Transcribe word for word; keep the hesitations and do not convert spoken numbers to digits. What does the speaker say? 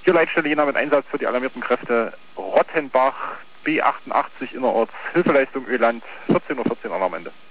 Hier Leitstelle Jena mit Einsatz für die alarmierten Kräfte Rottenbach, B achtundachtzig innerorts, Hilfeleistung Öland, vierzehn Uhr vierzehn Uhr am Ende.